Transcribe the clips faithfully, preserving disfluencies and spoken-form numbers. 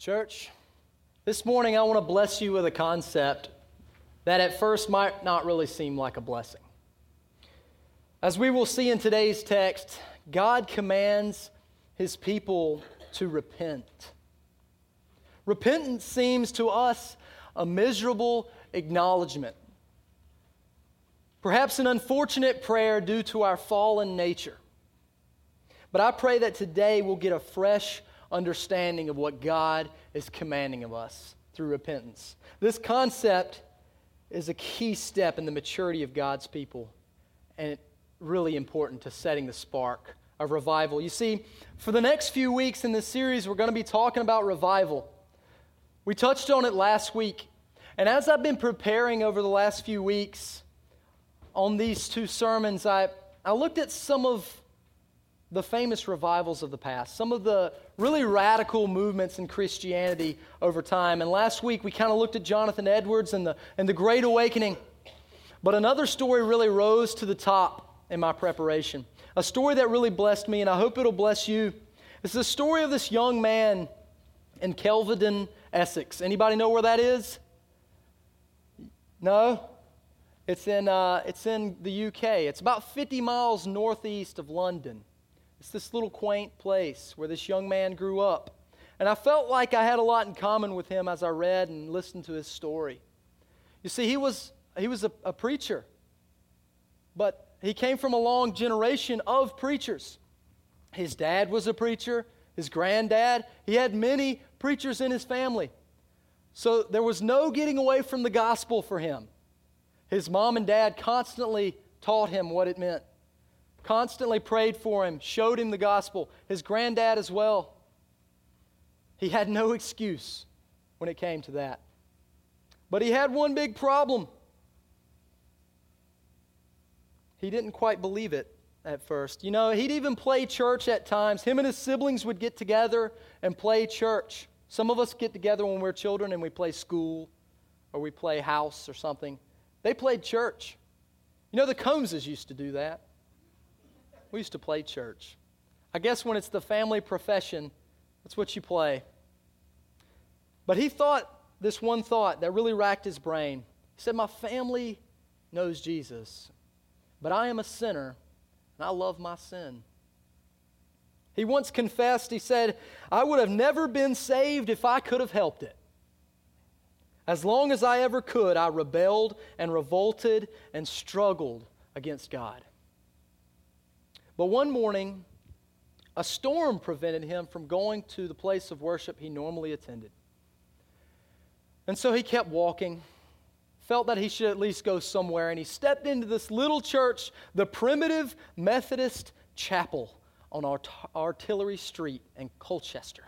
Church, this morning I want to bless you with a concept that at first might not really seem like a blessing. As we will see in today's text, God commands His people to repent. Repentance seems to us a miserable acknowledgement, perhaps an unfortunate prayer due to our fallen nature. But I pray that today we'll get a fresh understanding of what God is commanding of us through repentance. This concept is a key step in the maturity of God's people, and it's really important to setting the spark of revival. You see, for the next few weeks in this series, we're going to be talking about revival. We touched on it last week, and as I've been preparing over the last few weeks on these two sermons, I, I looked at some of the famous revivals of the past, some of the really radical movements in Christianity over time. And last week we kind of looked at Jonathan Edwards and the and the Great Awakening. But another story really rose to the top in my preparation. A story that really blessed me, and I hope it'll bless you. It's the story of this young man in Kelvedon, Essex. Anybody know where that is? No? It's in uh, it's in the U K. It's about fifty miles northeast of London. It's this little quaint place where this young man grew up. And I felt like I had a lot in common with him as I read and listened to his story. You see, he was he was a, a preacher, but he came from a long generation of preachers. His dad was a preacher, his granddad. He had many preachers in his family. So there was no getting away from the gospel for him. His mom and dad constantly taught him what it meant. Constantly prayed for him, showed him the gospel. His granddad as well. He had no excuse when it came to that. But he had one big problem. He didn't quite believe it at first. You know, he'd even play church at times. Him and his siblings would get together and play church. Some of us get together when we're children and we play school or we play house or something. They played church. You know, the Combses used to do that. We used to play church. I guess when it's the family profession, that's what you play. But he thought this one thought that really racked his brain. He said, my family knows Jesus, but I am a sinner, and I love my sin. He once confessed, he said, I would have never been saved if I could have helped it. As long as I ever could, I rebelled and revolted and struggled against God. But one morning, a storm prevented him from going to the place of worship he normally attended. And so he kept walking, felt that he should at least go somewhere, and he stepped into this little church, the Primitive Methodist Chapel on Art- Artillery Street in Colchester.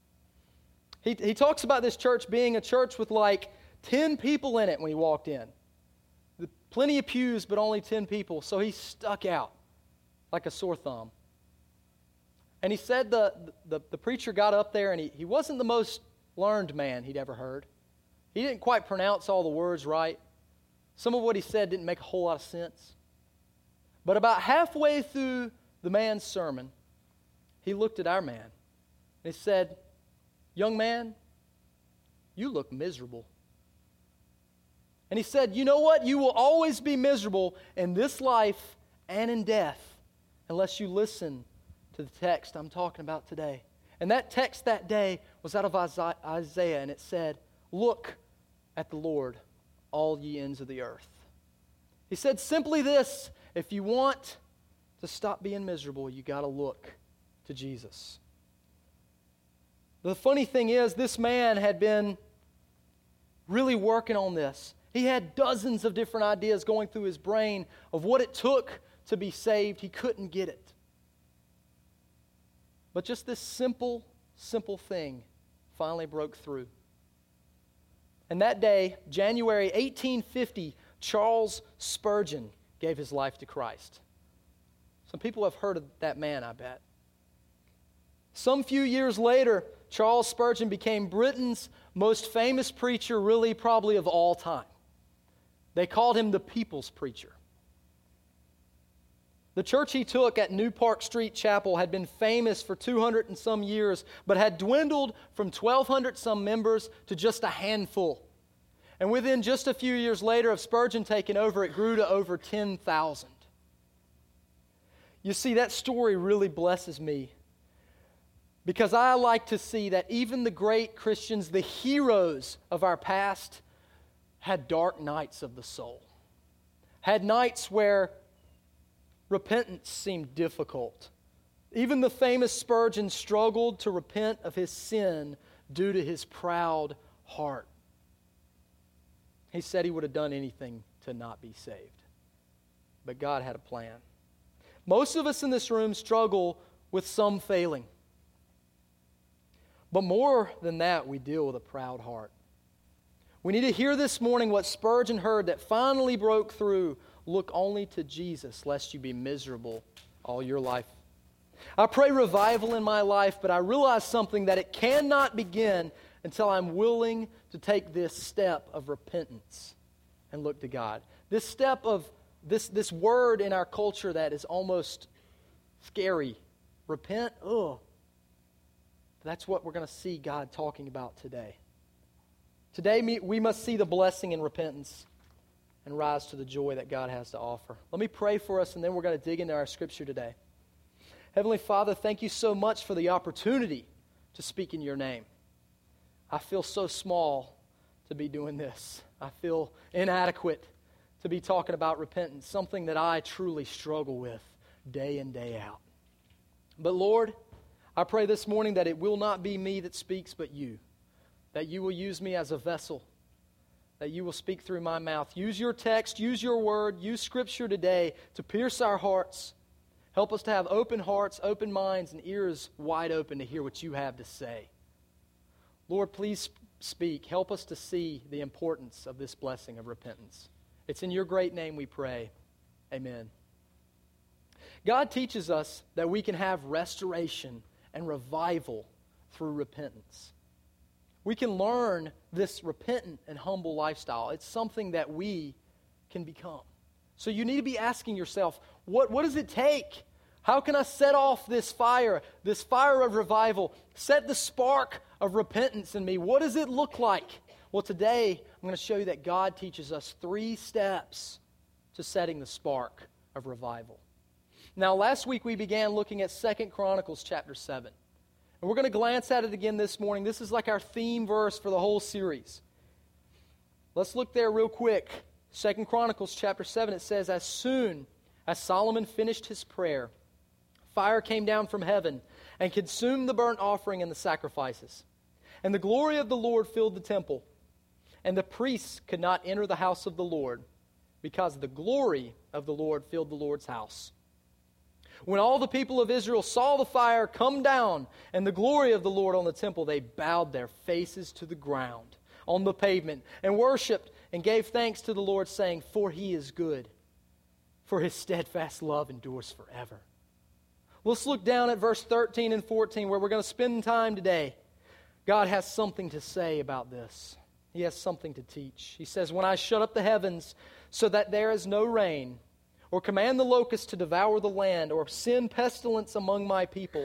He, he talks about this church being a church with like ten people in it when he walked in. Plenty of pews, but only ten people, so he stuck out like a sore thumb. And he said the, the, the preacher got up there, and he, he wasn't the most learned man he'd ever heard. He didn't quite pronounce all the words right. Some of what he said didn't make a whole lot of sense. But about halfway through the man's sermon, he looked at our man, and he said, young man, you look miserable. And he said, you know what? You will always be miserable in this life and in death unless you listen to the text I'm talking about today. And that text that day was out of Isaiah, and it said, look at the Lord, all ye ends of the earth. He said simply this, if you want to stop being miserable, you got to look to Jesus. The funny thing is, this man had been really working on this. He had dozens of different ideas going through his brain of what it took to be saved. He couldn't get it. But just this simple, simple thing finally broke through. And that day, January eighteen fifty, Charles Spurgeon gave his life to Christ. Some people have heard of that man, I bet. Some few years later, Charles Spurgeon became Britain's most famous preacher, really probably of all time. They called him the people's preacher. The church he took at New Park Street Chapel had been famous for two hundred and some years, but had dwindled from twelve hundred some members to just a handful. And within just a few years later of Spurgeon taking over, it grew to over ten thousand. You see, that story really blesses me because I like to see that even the great Christians, the heroes of our past, had dark nights of the soul. Had nights where repentance seemed difficult. Even the famous Spurgeon struggled to repent of his sin due to his proud heart. He said he would have done anything to not be saved. But God had a plan. Most of us in this room struggle with some failing. But more than that, we deal with a proud heart. We need to hear this morning what Spurgeon heard that finally broke through. Look only to Jesus, lest you be miserable all your life. I pray revival in my life, but I realize something, that it cannot begin until I'm willing to take this step of repentance and look to God. This step of this, this word in our culture that is almost scary. Repent, ugh. That's what we're going to see God talking about today. Today we must see the blessing in repentance and rise to the joy that God has to offer. Let me pray for us, and then we're going to dig into our scripture today. Heavenly Father, thank you so much for the opportunity to speak in your name. I feel so small to be doing this. I feel inadequate to be talking about repentance, something that I truly struggle with day in, day out. But Lord, I pray this morning that it will not be me that speaks, but you. That you will use me as a vessel. That you will speak through my mouth. Use your text, use your word, use Scripture today to pierce our hearts. Help us to have open hearts, open minds, and ears wide open to hear what you have to say. Lord, please speak. Help us to see the importance of this blessing of repentance. It's in your great name we pray. Amen. God teaches us that we can have restoration and revival through repentance. We can learn this repentant and humble lifestyle. It's something that we can become. So you need to be asking yourself, what, what does it take? How can I set off this fire, this fire of revival? Set the spark of repentance in me. What does it look like? Well, today I'm going to show you that God teaches us three steps to setting the spark of revival. Now, last week we began looking at Second Chronicles chapter seven. And we're going to glance at it again this morning. This is like our theme verse for the whole series. Let's look there real quick. Second Chronicles chapter seven, it says, as soon as Solomon finished his prayer, fire came down from heaven and consumed the burnt offering and the sacrifices. And the glory of the Lord filled the temple. And the priests could not enter the house of the Lord, because the glory of the Lord filled the Lord's house. When all the people of Israel saw the fire come down and the glory of the Lord on the temple, they bowed their faces to the ground on the pavement and worshipped and gave thanks to the Lord, saying, for he is good, for his steadfast love endures forever. Let's look down at verse thirteen and fourteen, where we're going to spend time today. God has something to say about this. He has something to teach. He says, when I shut up the heavens so that there is no rain, or command the locusts to devour the land, or send pestilence among my people,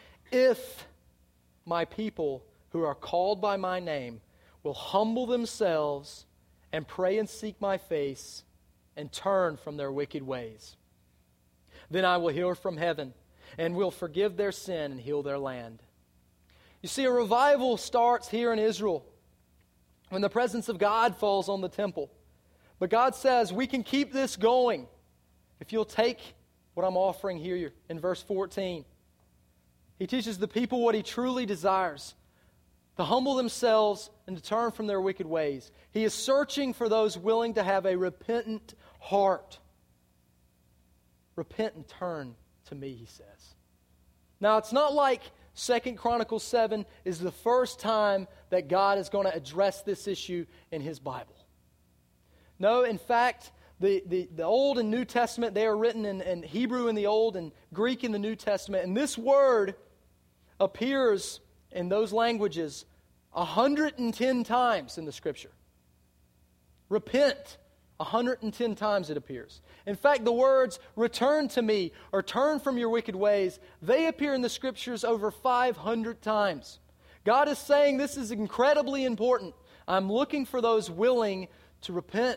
if my people who are called by my name will humble themselves and pray and seek my face and turn from their wicked ways, then I will hear from heaven and will forgive their sin and heal their land. You see, a revival starts here in Israel when the presence of God falls on the temple. But God says we can keep this going if you'll take what I'm offering here in verse fourteen. He teaches the people what he truly desires, to humble themselves and to turn from their wicked ways. He is searching for those willing to have a repentant heart. Repent and turn to me, he says. Now, it's not like Second Chronicles seven is the first time that God is going to address this issue in his Bible. No, in fact, the, the, the Old and New Testament, they are written in, in Hebrew in the Old and Greek in the New Testament. And this word appears in those languages one hundred ten times in the Scripture. Repent, one hundred ten times it appears. In fact, the words, return to me, or turn from your wicked ways, they appear in the Scriptures over five hundred times. God is saying this is incredibly important. I'm looking for those willing to repent.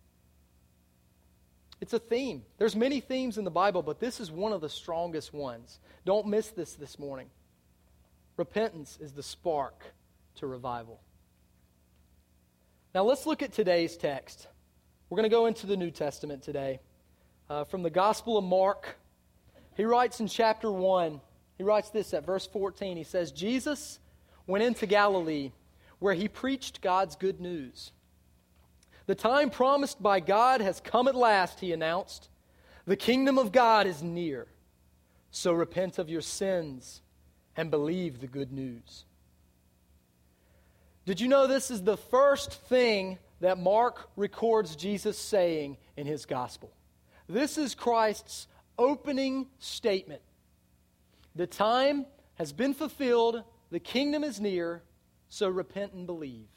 It's a theme. There's many themes in the Bible, but this is one of the strongest ones. Don't miss this this morning. Repentance is the spark to revival. Now let's look at today's text. We're going to go into the New Testament today. Uh, from the Gospel of Mark, he writes in chapter one, he writes this at verse fourteen. He says, Jesus went into Galilee, where he preached God's good news. The time promised by God has come at last, he announced. The kingdom of God is near. So repent of your sins and believe the good news. Did you know this is the first thing that Mark records Jesus saying in his gospel? This is Christ's opening statement. The time has been fulfilled, the kingdom is near, so repent and believe.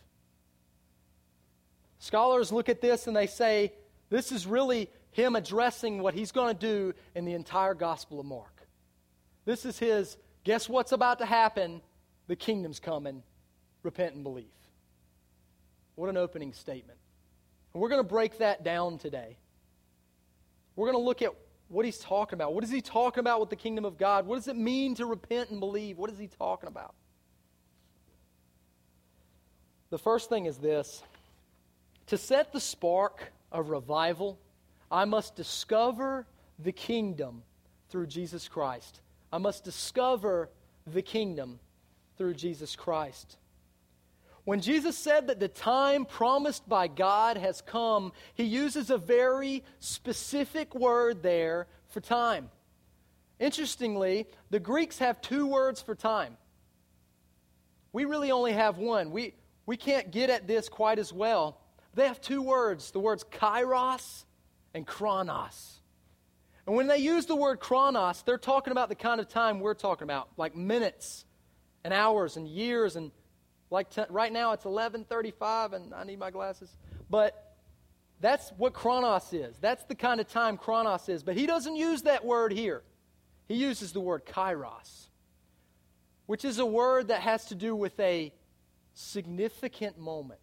Scholars look at this and they say, this is really him addressing what he's going to do in the entire Gospel of Mark. This is his, guess what's about to happen? The kingdom's coming. Repent and believe. What an opening statement. And we're going to break that down today. We're going to look at what he's talking about. What is he talking about with the kingdom of God? What does it mean to repent and believe? What is he talking about? The first thing is this. To set the spark of revival, I must discover the kingdom through Jesus Christ. I must discover the kingdom through Jesus Christ. When Jesus said that the time promised by God has come, he uses a very specific word there for time. Interestingly, the Greeks have two words for time. We really only have one. We, we can't get at this quite as well. They have two words, the words kairos and chronos. And when they use the word chronos, they're talking about the kind of time we're talking about, like minutes and hours and years. And like t- right now it's eleven thirty-five and I need my glasses. But that's what chronos is. That's the kind of time chronos is. But he doesn't use that word here. He uses the word kairos, which is a word that has to do with a significant moment.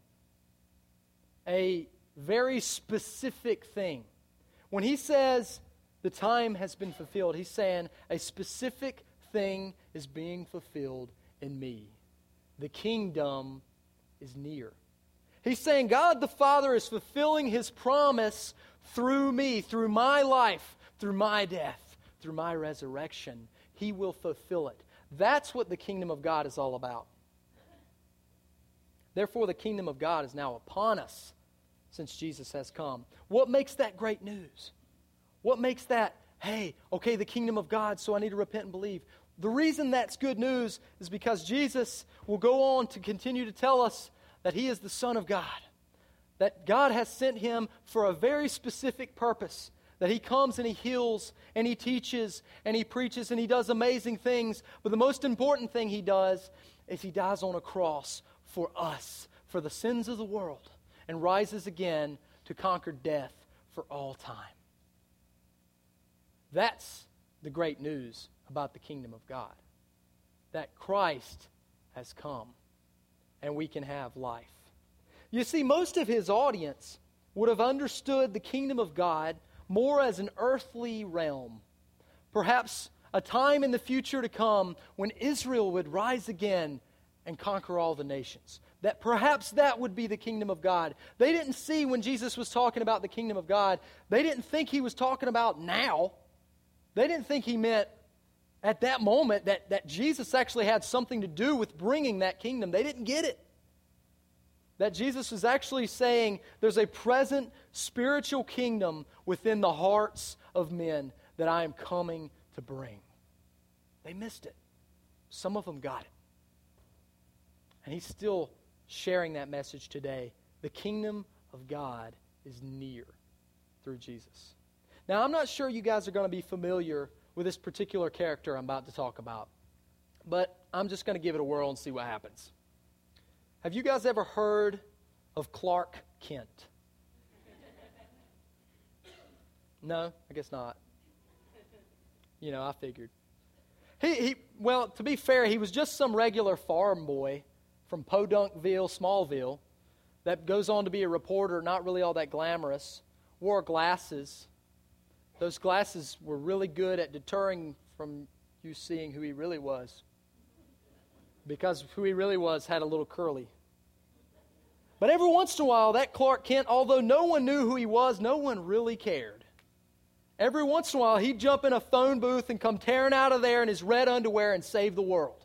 A very specific thing. When he says the time has been fulfilled, he's saying a specific thing is being fulfilled in me. The kingdom is near. He's saying God the Father is fulfilling his promise through me, through my life, through my death, through my resurrection. He will fulfill it. That's what the kingdom of God is all about. Therefore, the kingdom of God is now upon us since Jesus has come. What makes that great news? What makes that, hey, okay, the kingdom of God, so I need to repent and believe? The reason that's good news is because Jesus will go on to continue to tell us that he is the Son of God, that God has sent him for a very specific purpose, that he comes and he heals and he teaches and he preaches and he does amazing things. But the most important thing he does is he dies on a cross for us, for the sins of the world, and rises again to conquer death for all time. That's the great news about the kingdom of God. That Christ has come and we can have life. You see, most of his audience would have understood the kingdom of God more as an earthly realm. Perhaps a time in the future to come when Israel would rise again and conquer all the nations. That perhaps that would be the kingdom of God. They didn't see when Jesus was talking about the kingdom of God, they didn't think he was talking about now. They didn't think he meant at that moment that, that Jesus actually had something to do with bringing that kingdom. They didn't get it. That Jesus was actually saying there's a present spiritual kingdom within the hearts of men that I am coming to bring. They missed it. Some of them got it. And he's still sharing that message today. The kingdom of God is near through Jesus. Now, I'm not sure you guys are going to be familiar with this particular character I'm about to talk about, but I'm just going to give it a whirl and see what happens. Have you guys ever heard of Clark Kent? No, I guess not. You know, I figured. He, he, well, to be fair, he was just some regular farm boy from Podunkville, Smallville, that goes on to be a reporter, not really all that glamorous, wore glasses. Those glasses were really good at deterring from you seeing who he really was, because who he really was had a little curly. But every once in a while, that Clark Kent, although no one knew who he was, no one really cared. Every once in a while, he'd jump in a phone booth and come tearing out of there in his red underwear and save the world.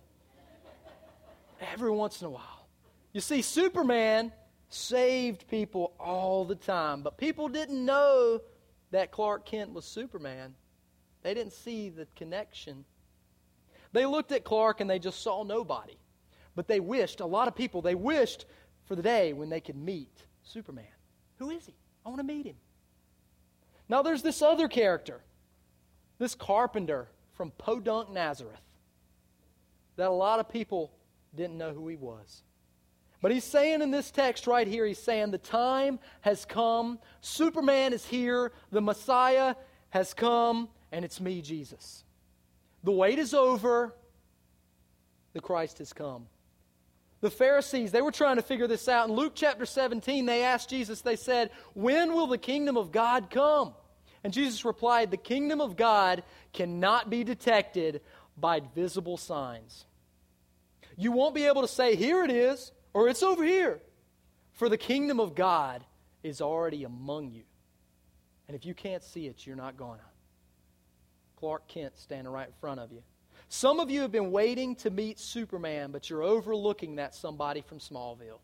Every once in a while. You see, Superman saved people all the time, but people didn't know that Clark Kent was Superman. They didn't see the connection. They looked at Clark and they just saw nobody. But they wished, a lot of people, they wished for the day when they could meet Superman. Who is he? I want to meet him. Now there's this other character, this carpenter from Podunk, Nazareth, that a lot of people didn't know who he was. But he's saying in this text right here, he's saying the time has come, Superman is here, the Messiah has come, and it's me, Jesus. The wait is over, the Christ has come. The Pharisees, they were trying to figure this out. In Luke chapter seventeen, they asked Jesus, they said, when will the kingdom of God come? And Jesus replied, the kingdom of God cannot be detected by visible signs. You won't be able to say, here it is, or it's over here. For the kingdom of God is already among you. And if you can't see it, you're not gonna. Clark Kent standing right in front of you. Some of you have been waiting to meet Superman, but you're overlooking that somebody from Smallville.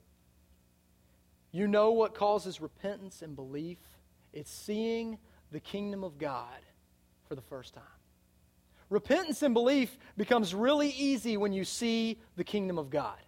You know what causes repentance and belief? It's seeing the kingdom of God for the first time. Repentance and belief becomes really easy when you see the kingdom of God.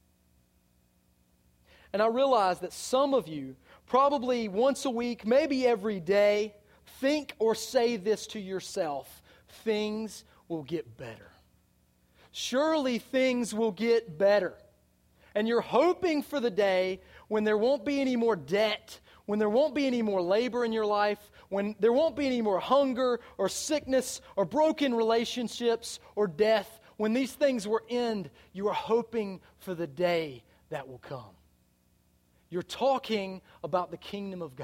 And I realize that some of you, probably once a week, maybe every day, think or say this to yourself: things will get better. Surely things will get better. And you're hoping for the day when there won't be any more debt, when there won't be any more labor in your life, when there won't be any more hunger or sickness or broken relationships or death. When these things will end, you are hoping for the day that will come. You're talking about the kingdom of God.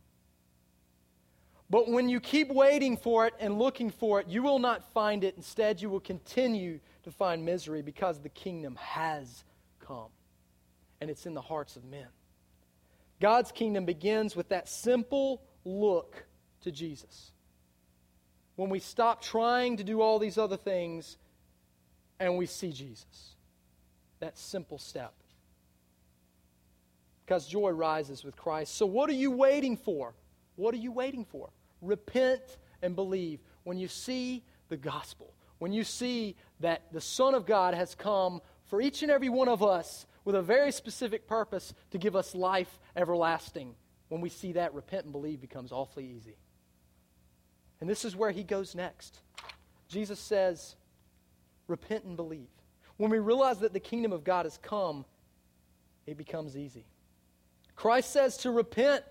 But when you keep waiting for it and looking for it, you will not find it. Instead, you will continue to find misery, because the kingdom has come. And it's in the hearts of men. God's kingdom begins with that simple look to Jesus. When we stop trying to do all these other things and we see Jesus. That simple step. Because joy rises with Christ. So what are you waiting for? What are you waiting for? Repent and believe. When you see the gospel, when you see that the Son of God has come for each and every one of us with a very specific purpose to give us life everlasting, when we see that, repent and believe becomes awfully easy. And this is where he goes next. Jesus says, repent and believe. When we realize that the kingdom of God has come, it becomes easy. Christ says to repent.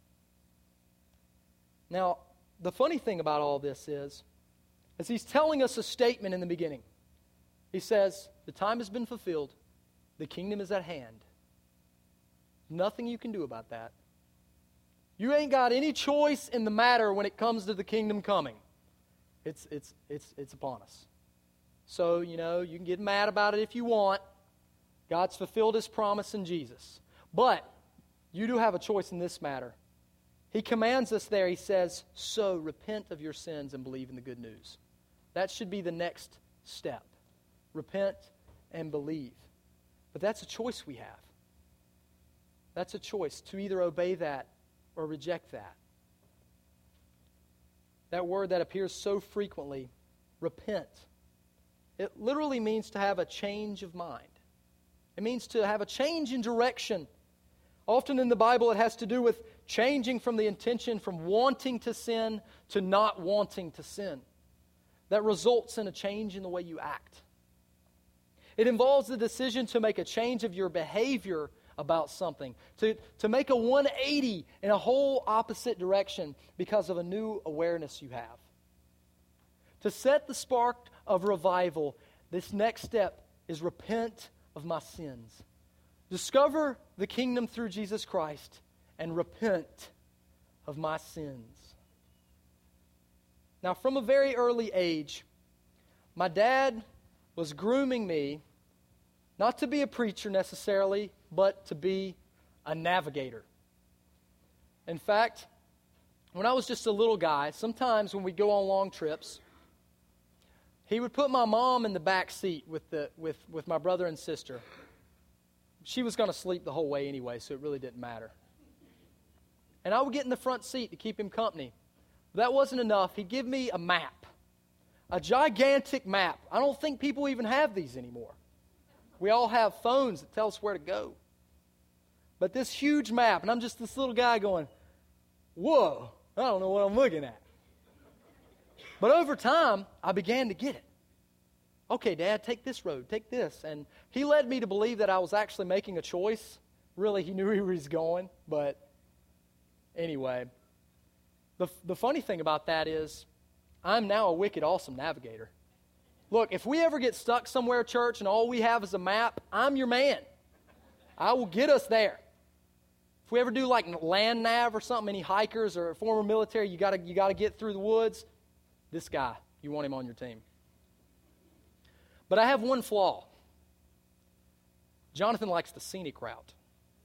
Now, the funny thing about all this is, as he's telling us a statement in the beginning, he says, the time has been fulfilled, the kingdom is at hand. Nothing you can do about that. You ain't got any choice in the matter when it comes to the kingdom coming. It's, it's, it's, it's upon us. So, you know, you can get mad about it if you want. God's fulfilled his promise in Jesus. But you do have a choice in this matter. He commands us there. He says, so repent of your sins and believe in the good news. That should be the next step. Repent and believe. But that's a choice we have. That's a choice to either obey that or reject that. That word that appears so frequently, repent, it literally means to have a change of mind. It means to have a change in direction. Often in the Bible it has to do with changing from the intention from wanting to sin to not wanting to sin. That results in a change in the way you act. It involves the decision to make a change of your behavior about something, to, to make a one eighty in a whole opposite direction because of a new awareness you have. To set the spark of revival, this next step is repent of my sins. Discover the kingdom through Jesus Christ and repent of my sins. Now, from a very early age, my dad was grooming me not to be a preacher necessarily, but to be a navigator. In fact, when I was just a little guy, sometimes when we go on long trips, he would put my mom in the back seat with the with, with my brother and sister. She was going to sleep the whole way anyway, so it really didn't matter. And I would get in the front seat to keep him company. But that wasn't enough. He'd give me a map, a gigantic map. I don't think people even have these anymore. We all have phones that tell us where to go. But this huge map, and I'm just this little guy going, whoa, I don't know what I'm looking at. But over time, I began to get it. Okay, Dad, take this road, take this. And he led me to believe that I was actually making a choice. Really, he knew where he was going. But anyway, the, the funny thing about that is I'm now a wicked awesome navigator. Look, if we ever get stuck somewhere, church, and all we have is a map, I'm your man. I will get us there. If we ever do like land nav or something, any hikers or former military, you gotta you gotta get through the woods. This guy, you want him on your team. But I have one flaw. Jonathan likes the scenic route.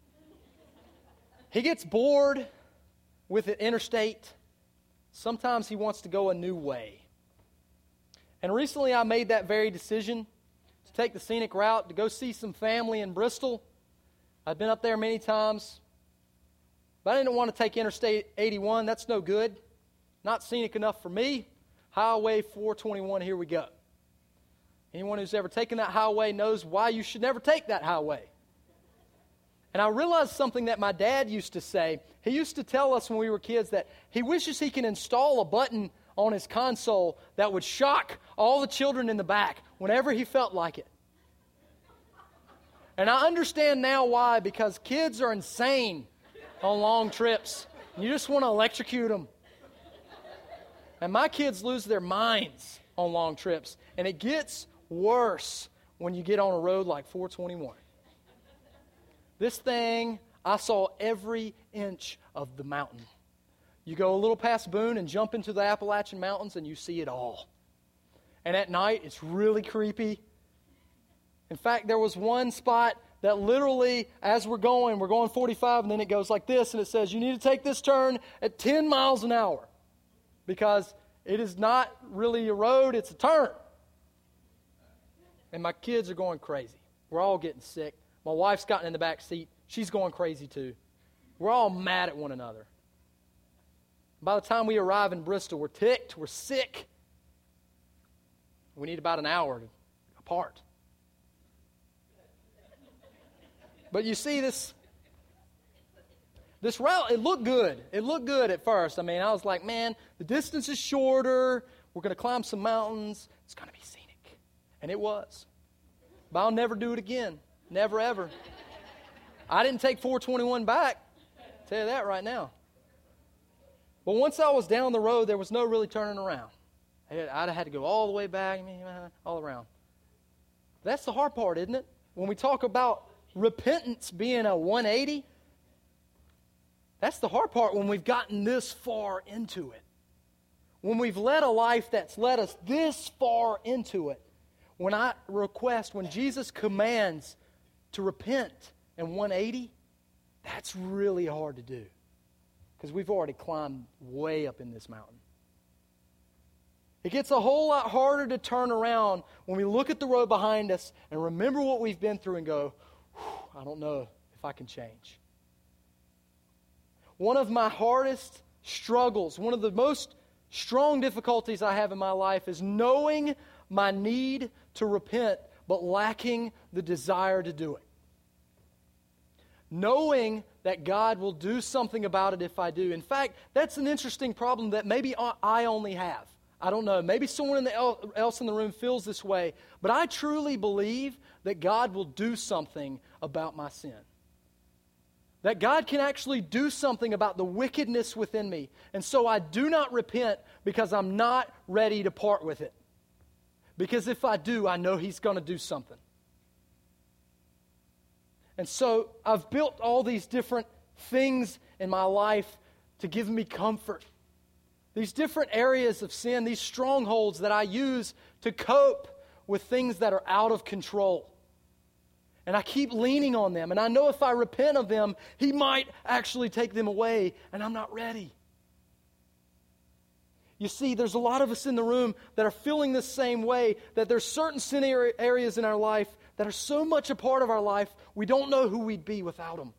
He gets bored with the interstate. Sometimes he wants to go a new way. And recently I made that very decision to take the scenic route, to go see some family in Bristol. I've been up there many times. But I didn't want to take Interstate eighty-one. That's no good. Not scenic enough for me. Highway four twenty-one, here we go. Anyone who's ever taken that highway knows why you should never take that highway. And I realized something that my dad used to say. He used to tell us when we were kids that he wishes he can install a button on his console that would shock all the children in the back whenever he felt like it. And I understand now why, because kids are insane on long trips. You just want to electrocute them. And my kids lose their minds on long trips. And it gets worse when you get on a road like four twenty-one. This thing, I saw every inch of the mountain. You go a little past Boone and jump into the Appalachian Mountains and you see it all. And at night, it's really creepy. In fact, there was one spot that literally, as we're going, we're going forty-five, and then it goes like this, and it says, you need to take this turn at ten miles an hour. Because it is not really a road, it's a turn. And my kids are going crazy. We're all getting sick. My wife's gotten in the back seat. She's going crazy too. We're all mad at one another. By the time we arrive in Bristol, we're ticked, we're sick. We need about an hour apart. But you see, this this route, it looked good. It looked good at first. I mean, I was like, man, the distance is shorter. We're going to climb some mountains. It's going to be scenic. And it was. But I'll never do it again. Never, ever. I didn't take four twenty-one back. I'll tell you that right now. But once I was down the road, there was no really turning around. I'd have had to go all the way back, all around. That's the hard part, isn't it? When we talk about repentance being a one eighty, that's the hard part when we've gotten this far into it. When we've led a life that's led us this far into it. When I request, when Jesus commands to repent in one eighty, that's really hard to do. Because we've already climbed way up in this mountain. It gets a whole lot harder to turn around when we look at the road behind us and remember what we've been through and go, I don't know if I can change. One of my hardest struggles, one of the most strong difficulties I have in my life is knowing my need to repent, but lacking the desire to do it. Knowing that God will do something about it if I do. In fact, that's an interesting problem that maybe I only have. I don't know. Maybe someone else in the room feels this way. But I truly believe that God will do something about my sin. that God can actually do something about the wickedness within me. And so I do not repent because I'm not ready to part with it. Because if I do, I know He's going to do something. And so I've built all these different things in my life to give me comfort. These different areas of sin, these strongholds that I use to cope with things that are out of control. And I keep leaning on them. And I know if I repent of them, He might actually take them away. And I'm not ready. You see, there's a lot of us in the room that are feeling the same way, that there's certain sin areas in our life that are so much a part of our life, we don't know who we'd be without them.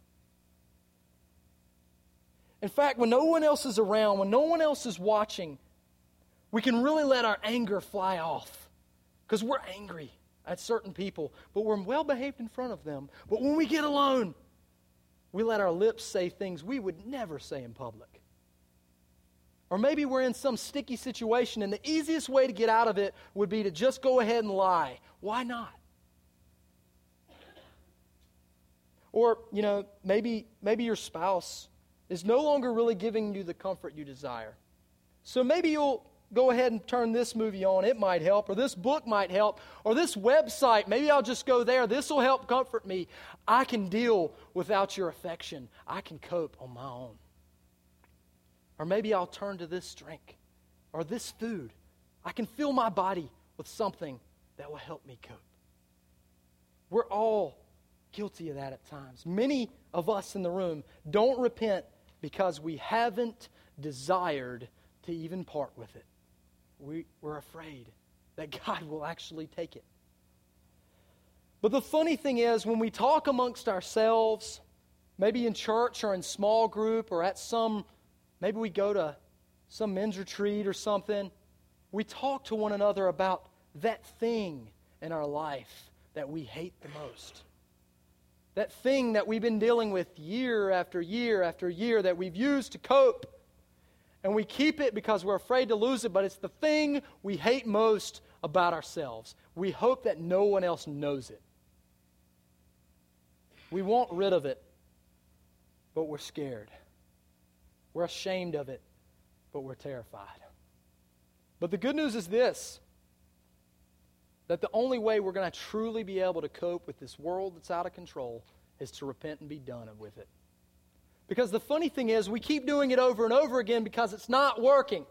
In fact, when no one else is around, when no one else is watching, we can really let our anger fly off. Because we're angry at certain people, but we're well behaved in front of them. But when we get alone, we let our lips say things we would never say in public. Or maybe we're in some sticky situation, and the easiest way to get out of it would be to just go ahead and lie. Why not? Or, you know, maybe maybe your spouse is no longer really giving you the comfort you desire. So maybe you'll go ahead and turn this movie on. It might help. Or this book might help. Or this website. Maybe I'll just go there. This will help comfort me. I can deal without your affection. I can cope on my own. Or maybe I'll turn to this drink. Or this food. I can fill my body with something that will help me cope. We're all guilty of that at times. Many of us in the room don't repent because we haven't desired to even part with it. We, we're afraid that God will actually take it. But the funny thing is, when we talk amongst ourselves, maybe in church or in small group or at some, maybe we go to some men's retreat or something, we talk to one another about that thing in our life that we hate the most. That thing that we've been dealing with year after year after year that we've used to cope. And we keep it because we're afraid to lose it, but it's the thing we hate most about ourselves. We hope that no one else knows it. We want rid of it, but we're scared. We're ashamed of it, but we're terrified. But the good news is this, that the only way we're going to truly be able to cope with this world that's out of control is to repent and be done with it. Because the funny thing is, we keep doing it over and over again because it's not working.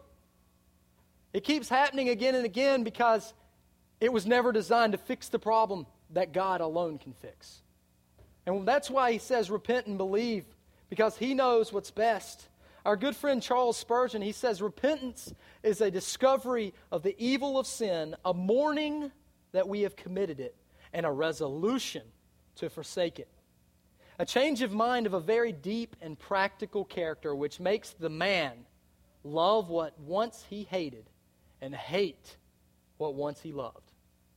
It keeps happening again and again because it was never designed to fix the problem that God alone can fix. And that's why He says repent and believe, because He knows what's best. Our good friend Charles Spurgeon, he says repentance is a discovery of the evil of sin, a mourning that we have committed it, and a resolution to forsake it. A change of mind of a very deep and practical character which makes the man love what once he hated and hate what once he loved.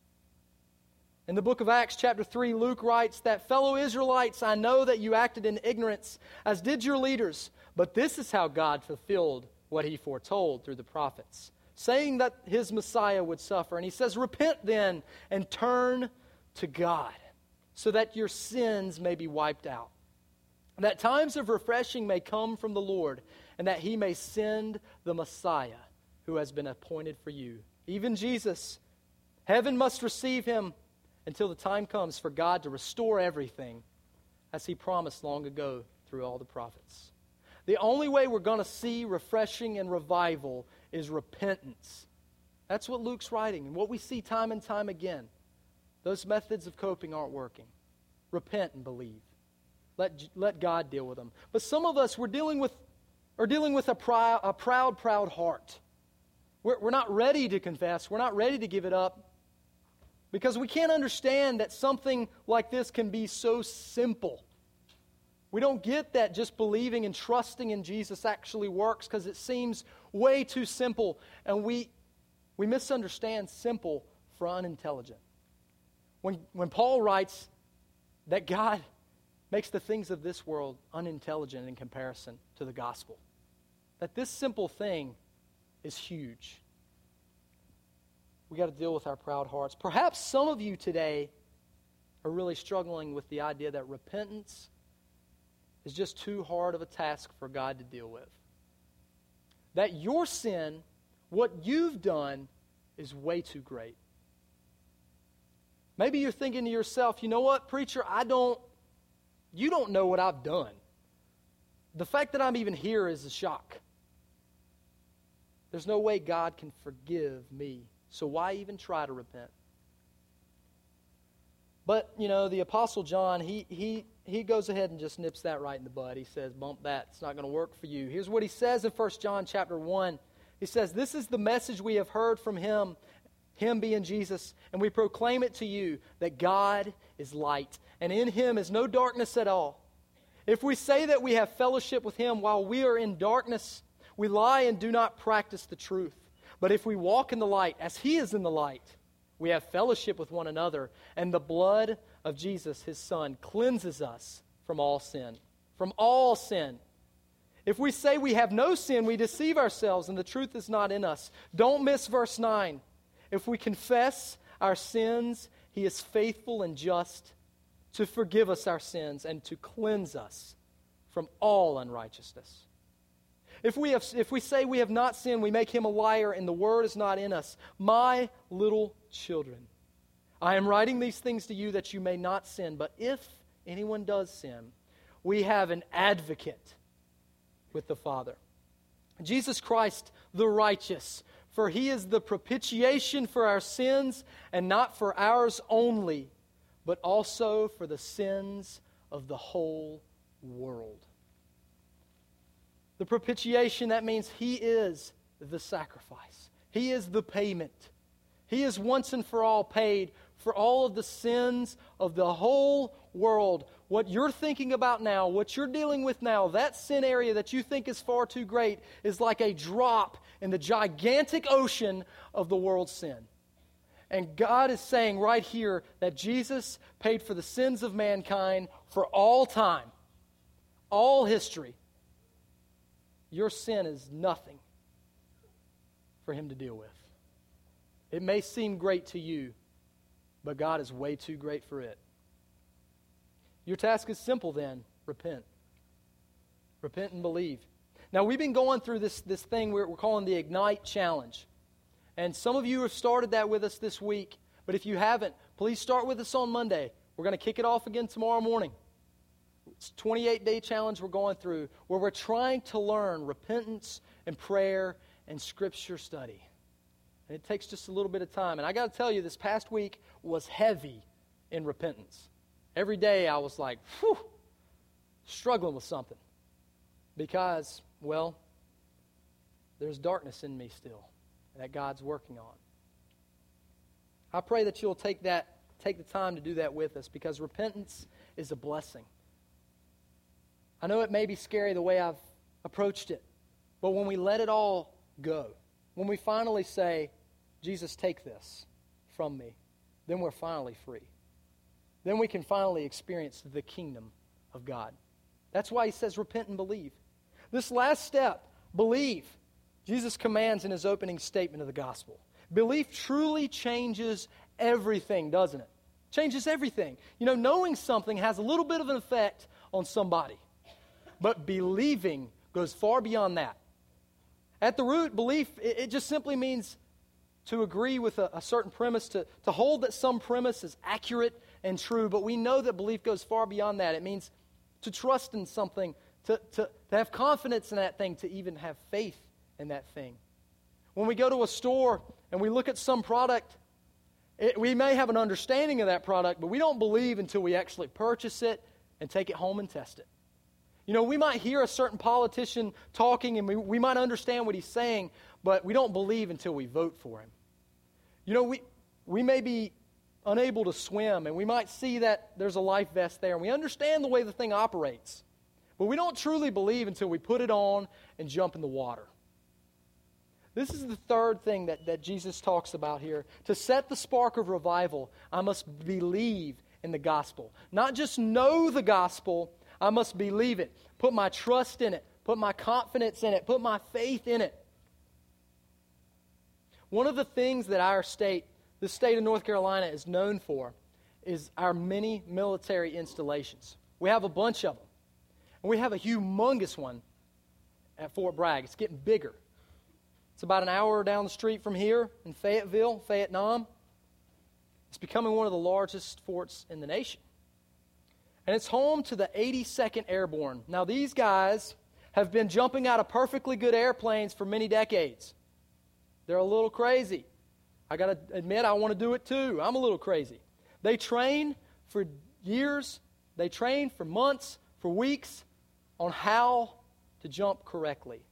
In the book of Acts chapter three, Luke writes that, "Fellow Israelites, I know that you acted in ignorance, as did your leaders, but this is how God fulfilled what He foretold through the prophets, saying that His Messiah would suffer." And He says, "Repent then and turn to God, so that your sins may be wiped out, and that times of refreshing may come from the Lord, and that He may send the Messiah who has been appointed for you, even Jesus. Heaven must receive Him until the time comes for God to restore everything, as He promised long ago through all the prophets." The only way we're going to see refreshing and revival is repentance. That's what Luke's writing, and what we see time and time again. Those methods of coping aren't working. Repent and believe. Let, let God deal with them. But some of us, we're dealing with, are dealing with a, proud, a proud, proud heart. We're, we're not ready to confess. We're not ready to give it up. Because we can't understand that something like this can be so simple. We don't get that just believing and trusting in Jesus actually works because it seems way too simple. And we, we misunderstand simple for unintelligent. When, when Paul writes that God makes the things of this world unintelligent in comparison to the gospel, that this simple thing is huge. We got to deal with our proud hearts. Perhaps some of you today are really struggling with the idea that repentance is just too hard of a task for God to deal with. That your sin, what you've done, is way too great. Maybe you're thinking to yourself, you know what, preacher, I don't, you don't know what I've done. The fact that I'm even here is a shock. There's no way God can forgive me, so why even try to repent? But, you know, the Apostle John, he he he goes ahead and just nips that right in the bud. He says, bump that, it's not going to work for you. Here's what he says in First John chapter one. He says, this is the message we have heard from him, him being Jesus, and we proclaim it to you, that God is light, and in him is no darkness at all. If we say that we have fellowship with him while we are in darkness, we lie and do not practice the truth. But if we walk in the light, as he is in the light, we have fellowship with one another, and the blood of Jesus, his Son, cleanses us from all sin. From all sin. If we say we have no sin, we deceive ourselves, and the truth is not in us. Don't miss verse nine. If we confess our sins, he is faithful and just to forgive us our sins and to cleanse us from all unrighteousness. If we have, if we say we have not sinned, we make him a liar, and the word is not in us. My little children, I am writing these things to you that you may not sin. But if anyone does sin, we have an advocate with the Father, Jesus Christ the righteous. For he is the propitiation for our sins, and not for ours only, but also for the sins of the whole world. The propitiation, that means he is the sacrifice. He is the payment. He is once and for all paid for all of the sins of the whole world. What you're thinking about now, what you're dealing with now, that sin area that you think is far too great is like a drop in the gigantic ocean of the world's sin. And God is saying right here that Jesus paid for the sins of mankind for all time, all history. Your sin is nothing for him to deal with. It may seem great to you, but God is way too great for it. Your task is simple then. Repent. Repent and believe. Now, we've been going through this, this thing we're, we're calling the Ignite Challenge. And some of you have started that with us this week. But if you haven't, please start with us on Monday. We're going to kick it off again tomorrow morning. It's a twenty-eight day challenge we're going through where we're trying to learn repentance and prayer and scripture study. And it takes just a little bit of time. And I got to tell you, this past week was heavy in repentance. Every day I was like, whew, struggling with something. Because, well, there's darkness in me still that God's working on. I pray that you'll take that, take the time to do that with us, because repentance is a blessing. I know it may be scary the way I've approached it, but when we let it all go, when we finally say, Jesus, take this from me, then we're finally free. Then we can finally experience the kingdom of God. That's why he says repent and believe. This last step, believe, Jesus commands in his opening statement of the gospel. Belief truly changes everything, doesn't it? Changes everything. You know, knowing something has a little bit of an effect on somebody. But believing goes far beyond that. At the root, belief, it, it just simply means to agree with a, a certain premise, to, to hold that some premise is accurate and true. But we know that belief goes far beyond that. It means to trust in something, to, to, to have confidence in that thing, to even have faith in that thing. When we go to a store and we look at some product, it, we may have an understanding of that product, but we don't believe until we actually purchase it and take it home and test it. You know, we might hear a certain politician talking and we, we might understand what he's saying, but we don't believe until we vote for him. You know, we we may be unable to swim and we might see that there's a life vest there and we understand the way the thing operates, but we don't truly believe until we put it on and jump in the water. This is the third thing that, that Jesus talks about here. To set the spark of revival, I must believe in the gospel. Not just know the gospel, I must believe it. Put my trust in it. Put my confidence in it. Put my faith in it. One of the things that our state, the state of North Carolina, is known for is our many military installations. We have a bunch of them. And we have a humongous one at Fort Bragg. It's getting bigger. It's about an hour down the street from here in Fayetteville, Vietnam. It's becoming one of the largest forts in the nation. And it's home to the eighty-second Airborne. Now, these guys have been jumping out of perfectly good airplanes for many decades. They're a little crazy. I got to admit, I want to do it too. I'm a little crazy. They train for years. They train for months, for weeks, on how to jump correctly.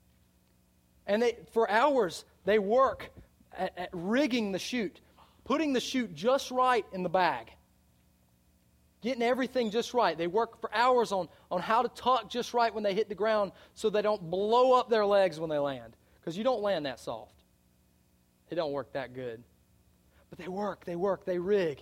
And they, for hours, they work at, at rigging the chute, putting the chute just right in the bag, getting everything just right. They work for hours on, on how to tuck just right when they hit the ground so they don't blow up their legs when they land, because you don't land that soft. It don't work that good. But they work, they work, they rig.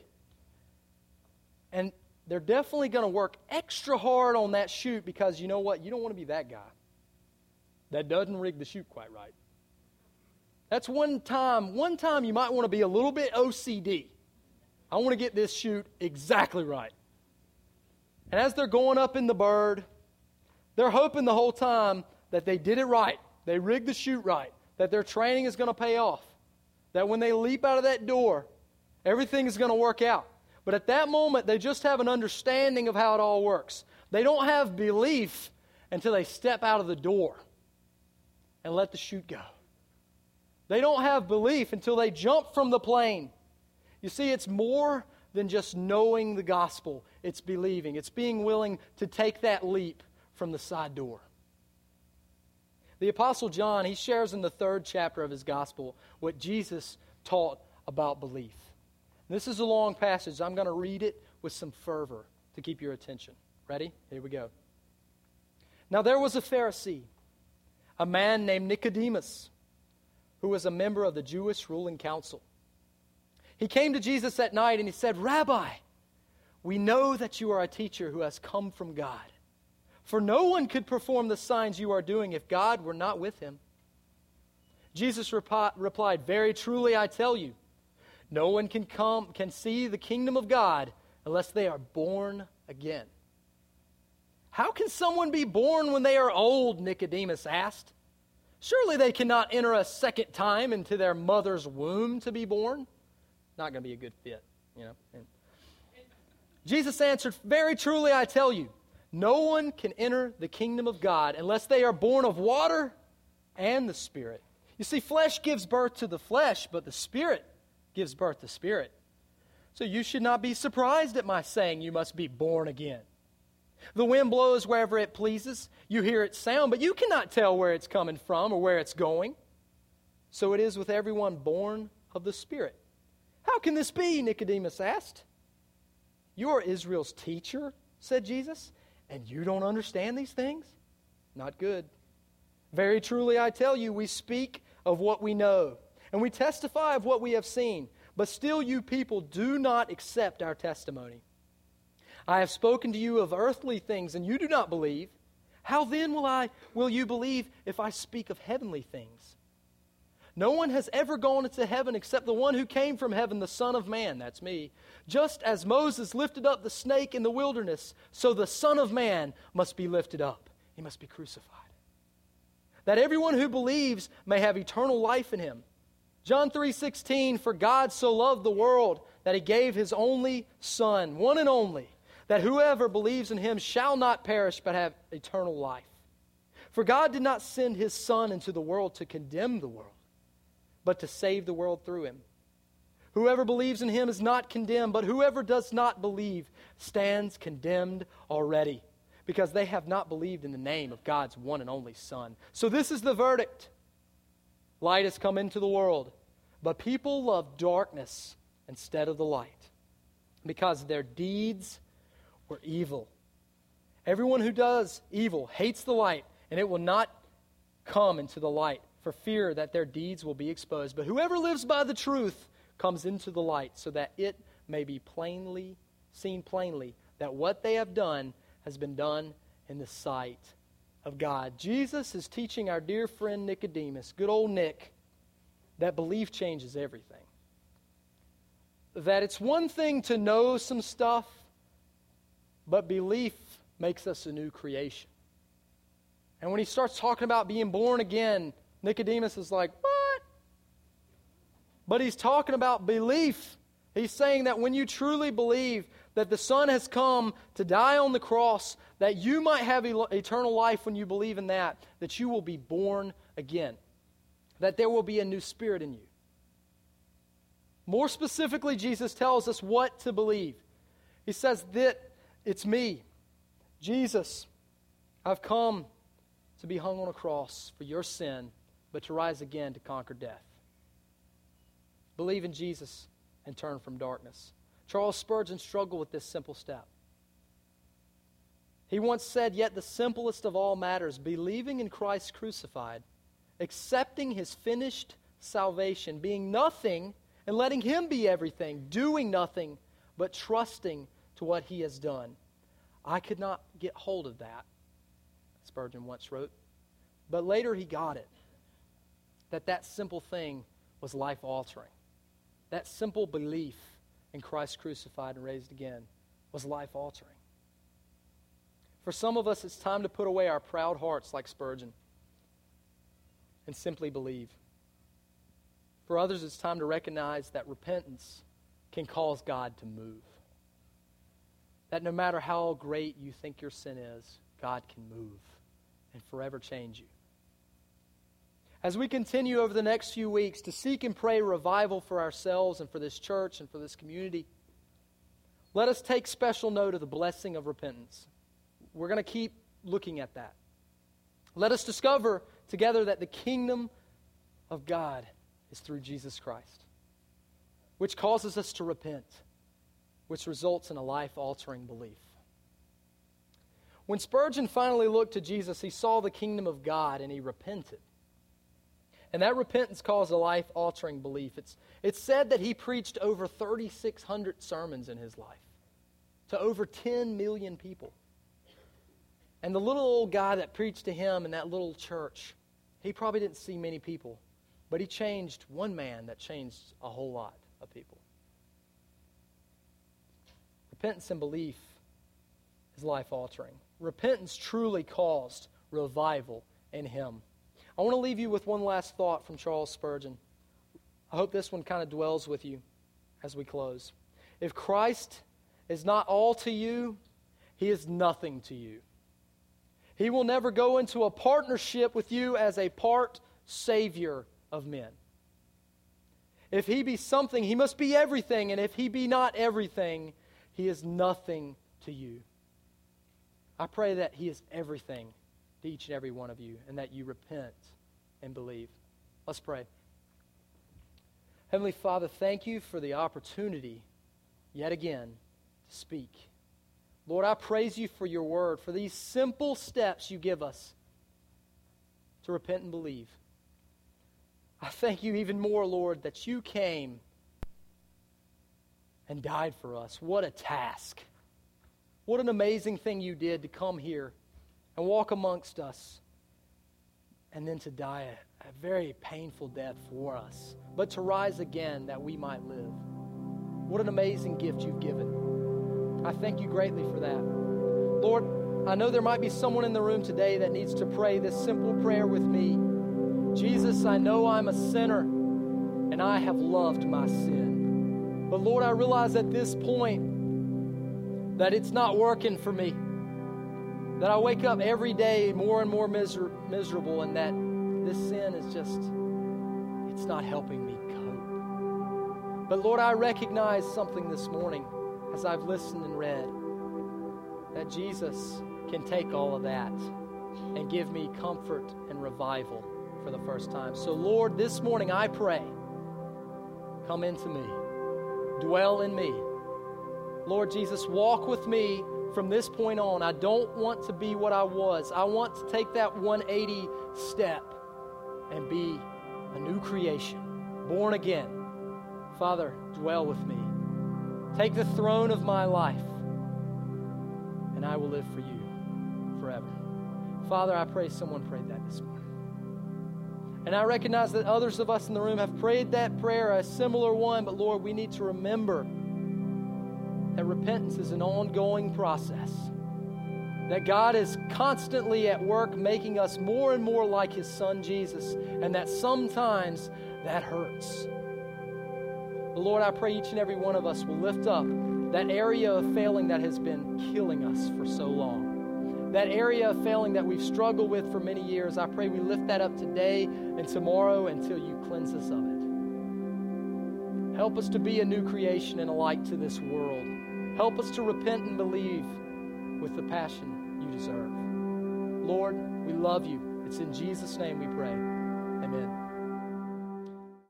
And they're definitely going to work extra hard on that chute because you know what? You don't want to be that guy that doesn't rig the chute quite right. That's one time, one time you might want to be a little bit O C D. I want to get this chute exactly right. And as they're going up in the bird, they're hoping the whole time that they did it right. They rigged the chute right. That their training is going to pay off. That when they leap out of that door, everything is going to work out. But at that moment, they just have an understanding of how it all works. They don't have belief until they step out of the door and let the chute go. They don't have belief until they jump from the plane. You see, it's more than just knowing the gospel. It's believing. It's being willing to take that leap from the side door. The Apostle John, he shares in the third chapter of his gospel what Jesus taught about belief. This is a long passage. I'm going to read it with some fervor to keep your attention. Ready? Here we go. Now there was a Pharisee, a man named Nicodemus, who was a member of the Jewish ruling council. He came to Jesus at night and he said, "Rabbi, we know that you are a teacher who has come from God. For no one could perform the signs you are doing if God were not with him." Jesus repi- replied, "Very truly I tell you, no one can come, can see the kingdom of God unless they are born again." "How can someone be born when they are old?" Nicodemus asked. "Surely they cannot enter a second time into their mother's womb to be born." Not going to be a good fit, you know. And Jesus answered, "Very truly I tell you, no one can enter the kingdom of God unless they are born of water and the Spirit. You see, flesh gives birth to the flesh, but the Spirit gives birth to spirit. So you should not be surprised at my saying you must be born again. The wind blows wherever it pleases. You hear its sound, but you cannot tell where it's coming from or where it's going. So it is with everyone born of the Spirit." "How can this be?" Nicodemus asked. "You are Israel's teacher," said Jesus, "and you don't understand these things? Not good. Very truly I tell you, we speak of what we know, and we testify of what we have seen, but still you people do not accept our testimony. I have spoken to you of earthly things, and you do not believe. How then will I will you believe if I speak of heavenly things? No one has ever gone into heaven except the one who came from heaven, the Son of Man," that's me. "Just as Moses lifted up the snake in the wilderness, so the Son of Man must be lifted up. He must be crucified, that everyone who believes may have eternal life in him. John three sixteen, for God so loved the world that he gave his only Son, one and only, that whoever believes in him shall not perish but have eternal life. For God did not send his Son into the world to condemn the world, but to save the world through him. Whoever believes in him is not condemned, but whoever does not believe stands condemned already, because they have not believed in the name of God's one and only Son. So this is the verdict. Light has come into the world, but people love darkness instead of the light, because their deeds were evil. Everyone who does evil hates the light, and it will not come into the light, for fear that their deeds will be exposed. But whoever lives by the truth comes into the light, so that it may be plainly seen plainly that what they have done has been done in the sight of God." Jesus is teaching our dear friend Nicodemus, good old Nick, that belief changes everything. That it's one thing to know some stuff, but belief makes us a new creation. And when he starts talking about being born again, Nicodemus is like, what? But he's talking about belief. He's saying that when you truly believe that the Son has come to die on the cross, that you might have eternal life when you believe in that, that you will be born again, that there will be a new spirit in you. More specifically, Jesus tells us what to believe. He says that it's me, Jesus. I've come to be hung on a cross for your sin, but to rise again to conquer death. Believe in Jesus and turn from darkness. Charles Spurgeon struggled with this simple step. He once said, yet the simplest of all matters, believing in Christ crucified, accepting his finished salvation, being nothing and letting him be everything, doing nothing but trusting to what he has done. I could not get hold of that, Spurgeon once wrote. But later he got it, that that simple thing was life-altering. That simple belief in Christ crucified and raised again was life-altering. For some of us, it's time to put away our proud hearts like Spurgeon and simply believe. For others, it's time to recognize that repentance can cause God to move. That no matter how great you think your sin is, God can move and forever change you. As we continue over the next few weeks to seek and pray revival for ourselves and for this church and for this community, let us take special note of the blessing of repentance. We're going to keep looking at that. Let us discover together that the kingdom of God is through Jesus Christ, which causes us to repent, which results in a life-altering belief. When Spurgeon finally looked to Jesus, he saw the kingdom of God and he repented. And that repentance caused a life-altering belief. It's, it's said that he preached over thirty-six hundred sermons in his life to over ten million people. And the little old guy that preached to him in that little church, he probably didn't see many people, but he changed one man that changed a whole lot of people. Repentance and belief is life-altering. Repentance truly caused revival in him. I want to leave you with one last thought from Charles Spurgeon. I hope this one kind of dwells with you as we close. If Christ is not all to you, he is nothing to you. He will never go into a partnership with you as a part Savior of men. If he be something, he must be everything. And if he be not everything, he is nothing to you. I pray that he is everything to each and every one of you, and that you repent and believe. Let's pray. Heavenly Father, thank you for the opportunity, yet again, to speak. Lord, I praise you for your word, for these simple steps you give us to repent and believe. I thank you even more, Lord, that you came and died for us. What a task. What an amazing thing you did to come here and walk amongst us, and then to die a, a very painful death for us, but to rise again that we might live. What an amazing gift you've given. I thank you greatly for that. Lord, I know there might be someone in the room today that needs to pray this simple prayer with me. Jesus, I know I'm a sinner, and I have loved my sin. But Lord, I realize at this point that it's not working for me. That I wake up every day more and more miser- miserable, and that this sin is just, it's not helping me cope. But Lord, I recognize something this morning as I've listened and read, that Jesus can take all of that and give me comfort and revival for the first time. So Lord, this morning I pray, come into me, dwell in me. Lord Jesus, walk with me from this point on. I don't want to be what I was. I want to take that one eighty step and be a new creation, born again. Father, dwell with me. Take the throne of my life, and I will live for you forever. Father, I pray someone prayed that this morning. And I recognize that others of us in the room have prayed that prayer, a similar one, but Lord, we need to remember that repentance is an ongoing process. that God is constantly at work making us more and more like His Son Jesus, and that sometimes that hurts. But Lord, I pray each and every one of us will lift up that area of failing that has been killing us for so long. That area of failing that we've struggled with for many years, I pray we lift that up today and tomorrow until you cleanse us of it. Help us to be a new creation and a light to this world. Help us to repent and believe with the passion you deserve. Lord, we love you. It's in Jesus' name we pray. Amen.